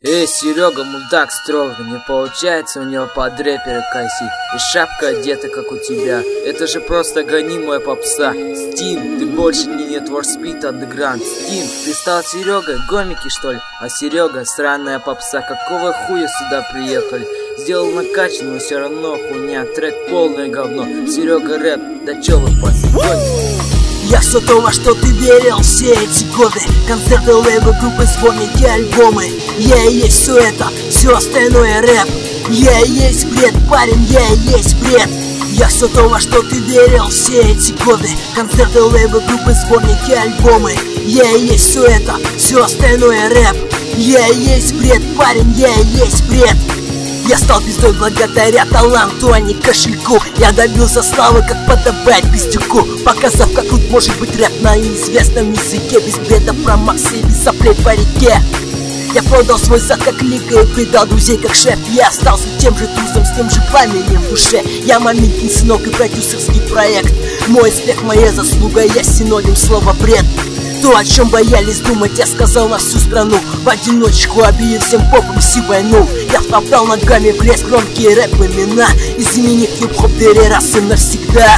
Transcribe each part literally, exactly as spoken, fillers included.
Эй, Серега, мудак строго, не получается у него под рэпера косить. И шапка одета, как у тебя. Это же просто гонимая попса. Стим, ты больше не Network Speed Underground. Стим, ты стал Серегой, гомики что ли? А Серега, сраная попса, какого хуя сюда приехали? Сделал накачанную, все равно хуйня. Трек полное говно. Серега рэп, да чё вы посмотрите? Я все то, во что ты верил все эти годы. Концерты, лейбы, группы, сборники, альбомы. Я и есть все это, все остальное рэп. Я и есть бред, парень, я и есть бред. Я все то, во что ты верил все эти годы. Концерты, лейбы, группы, сборники, альбомы. Я и есть все это, все остальное рэп. Я и есть бред, парень, я и есть бред. Я стал пиздой благодаря таланту, а не кошельку. Я добился славы, как подобает пиздюку, показав, как тут может быть рэп на неизвестном языке. Без бреда про Макса и без соплей по реке. Я продал свой зад как лига и предал друзей как шеф. Я остался тем же трусом, с тем же пламенем в душе. Я маменькин сынок и продюсерский проект. Мой успех, моя заслуга, я синоним слова бред. То, о чем боялись думать, я сказал на всю страну. В одиночку объявив всем попом всю войну. Я втоптал ногами в грязь громкие рэп-имена, изменив хип-хоп дыре раз и навсегда.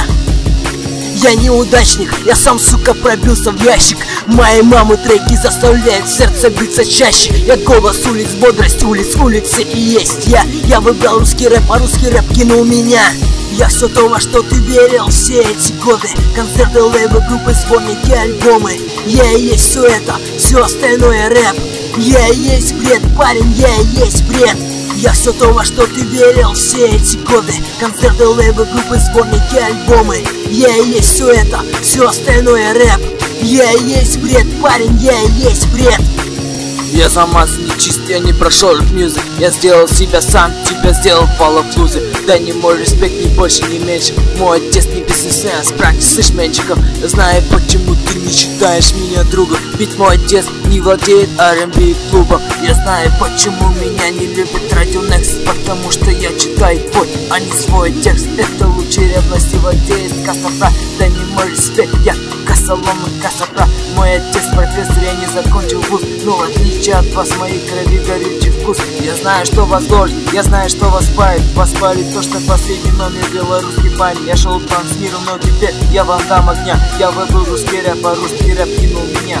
Я неудачник, я сам, сука, пробился в ящик. Мои мамы треки заставляют сердце биться чаще. Я голос улиц, бодрость улиц, улицы и есть я. Я выбрал русский рэп, а русский рэп кинул меня. Я все то, во что ты верил все эти годы. Концерты, лейбы, группы, сборники, альбомы. Я и есть все это, все остальное рэп. Я и есть бред, парень, я и есть бред. Я все то, во что ты верил все эти годы. Концерты, лейбы, группы, сборники, альбомы. Я и есть все это, все остальное рэп. Я и есть бред, парень, я и есть бред. Я замазан нечист, я не прошел рэп-мьюзик. Я сделал себя сам, тебя сделал фалафлузы. Дай мне мой респект, ни больше, ни меньше. Мой отец не бизнесмен, спрашивай, слышь, менчиков. Я знаю, почему ты не считаешь меня другом. Ведь мой отец не владеет ар энд би клубом. Я знаю, почему меня не любит радио Next. Потому что я читаю твой, а не свой текст. Это лучше ревности владеет Касапра. Дай мне мой респект, я Касалом и Касапра. Мой отец профессор, я не закончил вуз. Но в отличие от вас, моей крови горючий вкус. Я знаю, что вас гложет, я знаю, что вас палит. Вас палит то, что последний номер белорусский парень. Я шел план с миром, но теперь я вам дам огня. Я выбрал русский рэп, а русский рэп кинул меня.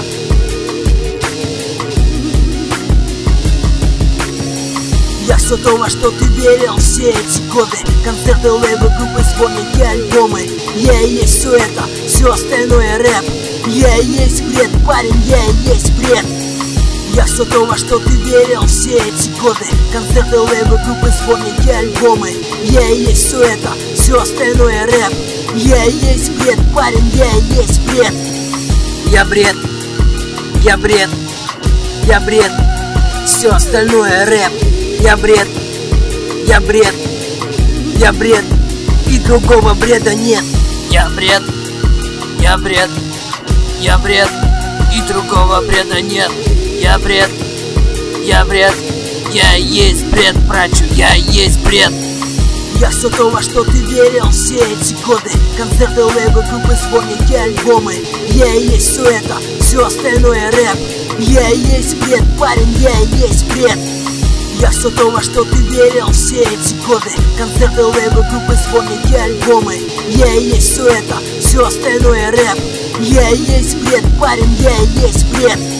Я все то, во что ты верил все эти годы. Концерты, лейбы, группы, сборники, альбомы. Я и есть все это, все остальное рэп. Я и есть бред, парень, я и есть бред. Я все то, во что ты верил все эти годы. Концерты, лейбы, группы, сборники, альбомы. Я и есть все это, все остальное рэп. Я и есть бред, парень, я и есть бред. Я бред, я бред, я бред. Все остальное рэп. Я бред, я бред, я бред. И другого бреда нет. Я бред, я бред, я бред. И другого бреда нет. Я бред, я бред, я есть бред, брачу, я есть бред. Я все то, во что ты верил все эти годы. Концерты, лейбы, группы, сборники, альбомы. Я и есть все это, все остальное рэп. Я и есть бред, парень, я и есть бред. Я все то, во что ты верил все эти годы. Концерты, лейбы, группы, сборники, альбомы. Я и есть все это, все остальное рэп. Я и есть бред, парень, я и есть бред.